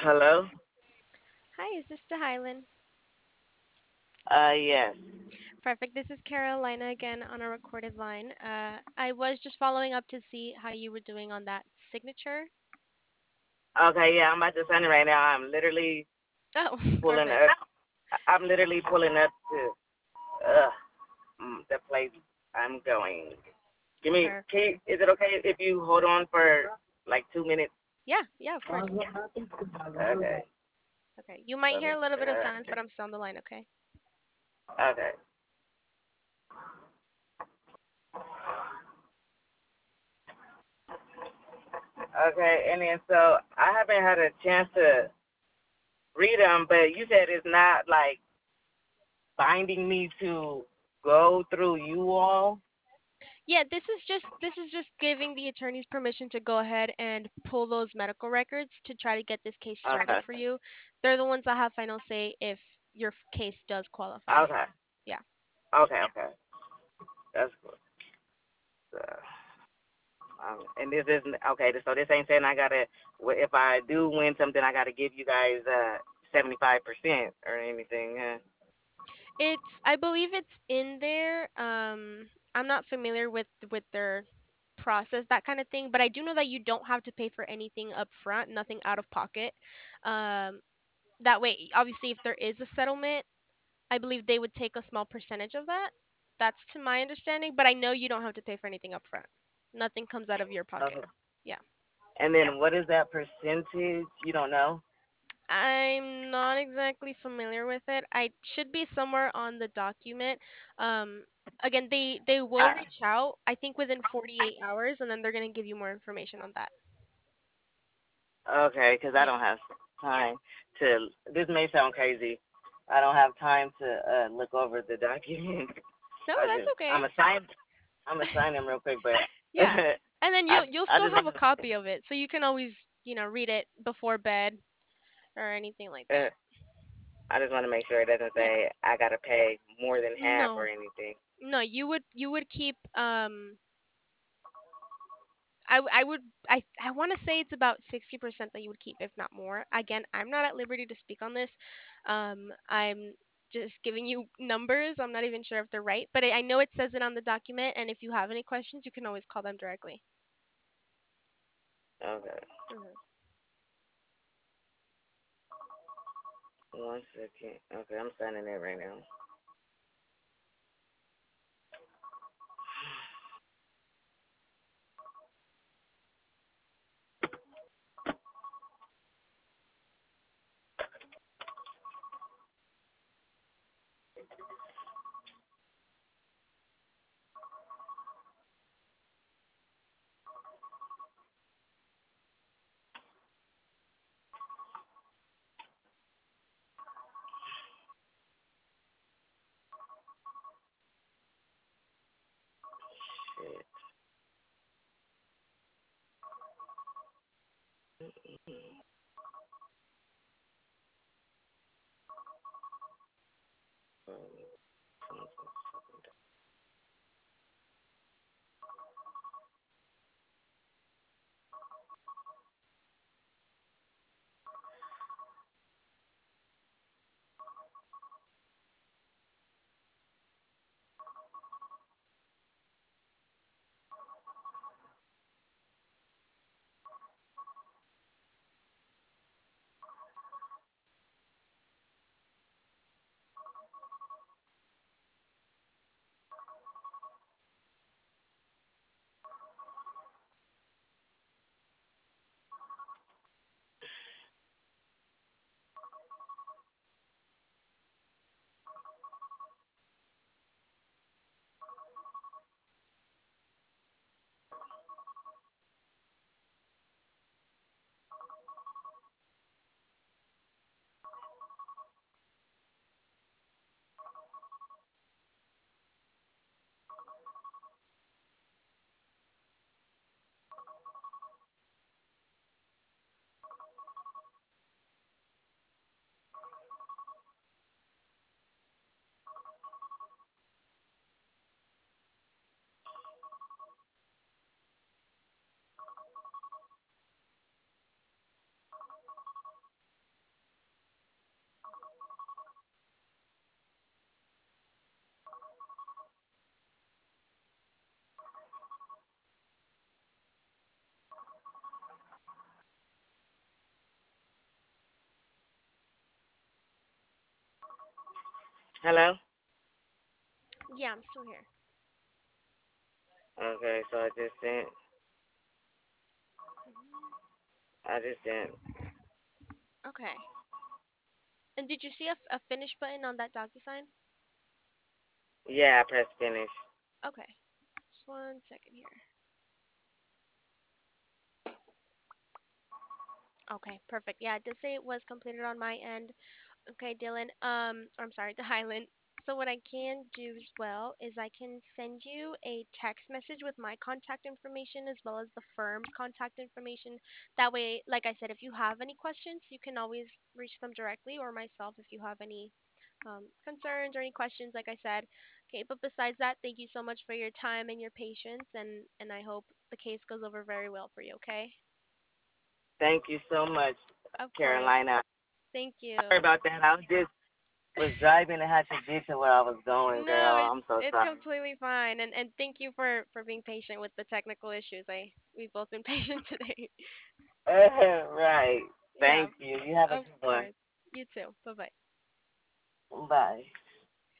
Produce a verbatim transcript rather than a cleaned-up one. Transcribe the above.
Hello? Hi, is this the Highland? Uh, yes. Perfect. This is Carolina again on a recorded line. Uh, I was just following up to see how you were doing on that signature. Okay, yeah, I'm about to send it right now. I'm literally Oh, pulling perfect. up. I'm literally pulling up to uh mm, the place I'm going. Give me, can Perfect. you, is it okay if you hold on for like two minutes? Yeah, yeah, of course. Okay. Okay. You might Let hear me, a little bit of silence, uh, but I'm still on the line, okay? okay. Okay, and then so I haven't had a chance to read them, but you said it's not like binding me to go through you all. Yeah, this is just this is just giving the attorneys permission to go ahead and pull those medical records to try to get this case started Okay. for you. They're the ones that have final say if your f- case does qualify. Okay. Yeah. Okay. Okay. That's good. So, um, and this isn't okay. So this ain't saying I gotta. If I do win something, I gotta give you guys uh seventy five percent or anything. Huh? It's I believe it's in there. Um, I'm not familiar with with their process, that kind of thing, but I do know that you don't have to pay for anything up front, nothing out of pocket. Um, that way, obviously, if there is a settlement, I believe they would take a small percentage of that. That's to my understanding, but I know you don't have to pay for anything up front. Nothing comes out of your pocket. Okay. Yeah. And then what is that percentage? You don't know. I'm not exactly familiar with it. I should be somewhere on the document. Um, again, they they will Uh, reach out. I think within forty-eight hours, and then they're gonna give you more information on that. okay, because I Yeah. don't have time to. This may sound crazy. I don't have time to uh look over the document. No, I that's just okay. I'm a sign I'm a sign them real quick, but Yeah. And then I you'll you'll I still just have want a copy of it, so you can always you know read it before bed or anything like uh, that. I just want to make sure it doesn't Yeah. say I gotta pay more than half or No, anything. no, you would you would keep um I I would I I want to say it's about sixty percent that you would keep, if not more. Again, I'm not at liberty to speak on this. Um, I'm just giving you numbers. I'm not even sure if they're right, but I, I know it says it on the document. And if you have any questions, you can always call them directly. Okay, Hmm. one second. Okay, I'm signing it right now. Shit. Hello? Yeah, I'm still here. Okay, so I just sent. Mhm. I just sent. Okay. And did you see a, f- a finish button on that DocuSign? Yeah, I pressed finish. Okay. Just one second here. Okay, perfect. Yeah, it did say it was completed on my end. Okay, Dylan. Um, or I'm sorry, the Highland. So what I can do as well is I can send you a text message with my contact information as well as the firm's contact information. That way, like I said, if you have any questions, you can always reach them directly or myself if you have any um, concerns or any questions, like I said. Okay, but besides that, thank you so much for your time and your patience, and and I hope the case goes over very well for you. Okay. Thank you so much, Of course. Carolina. Thank Sorry you. about that. I was just was driving and had to get to where I was going, No, girl. it's I'm so it's sorry. completely fine, and and thank you for for being patient with the technical issues. I we've both been patient today. Right. Yeah, Thank you. You have a of good one. course. You too. Bye bye. Bye.